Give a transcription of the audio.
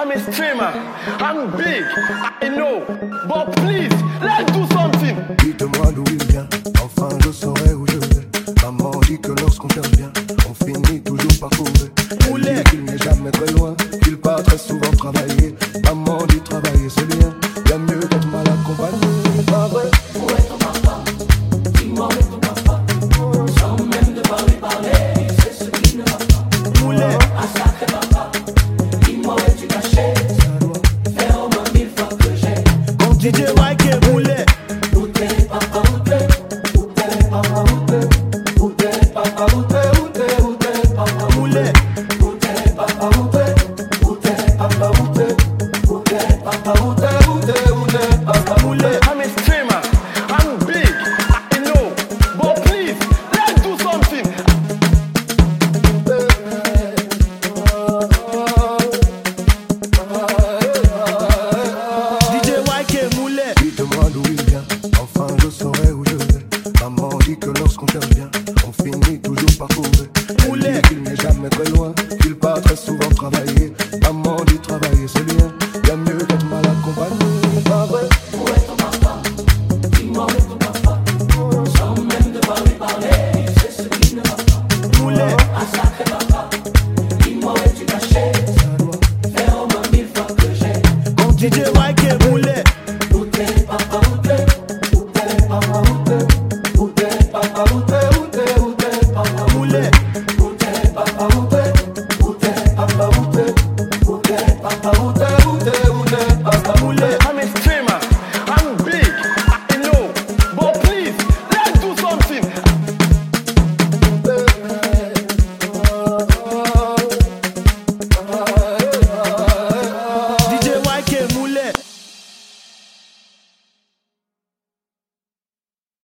I'm a streamer, I'm big, I know, but please, let's do something. Dites-moi d'où il vient, enfin je saurai où je vais. Maman dit que lorsqu'on cherche bien, on finit toujours par trouver. Elle dit qu'il n'est jamais très loin, qu'il part très souvent travailler. Maman dit travailler c'est bien, y'a mieux d'être mal accompagné. Pas vrai? Où est ton papa? Dis-moi où est ton papa? Sans même devoir lui parler, c'est ce qui ne va pas. Moulet, Un sacré papa, dis-moi où es-tu caché? Faire au moins 1000 fois que j'ai. con DJ Mike et Moulet. Où t'es papa, où t'es? Où t'es papa, où t'es? Où t'es papa, où t'es? Où t'es, où t'es papa, Moulet, où t'es papa, où t'es? Où t'es papa, où t'es? Où t'es papa, où t'es? Où t'es, où t'es papa, où Moulet, t'es? I'm a streamer, I'm big, I know, but please, let's do something. DJ Mike et Moulet. Dites-moi d'où il vient, enfin je saurai où je vais. Maman dit que lorsqu'on cherche bien, on finit toujours par trouver. Elle dit qu'il n'est jamais très loin, qu'il part très souvent travailler. Maman dit travailler c'est bien, y'a mieux d'être mal accompagné. Pas vrai? Où est ton papa? Dis-moi où est ton papa? Sans même devoir lui parler, c'est ce qui ne va pas. Moulet, Un sacré papa, dis-moi où es-tu caché? Faire au moins 1000 fois que j'ai. con DJ Mike et Moulet. Où t'es papa, où t'es? Où t'es papa, où t'es? Où t'es papa, où t'es? Où t'es, où t'es papa, Moulet, où t'es papa, où t'es? Où t'es papa, où t'es? Où t'es papa, où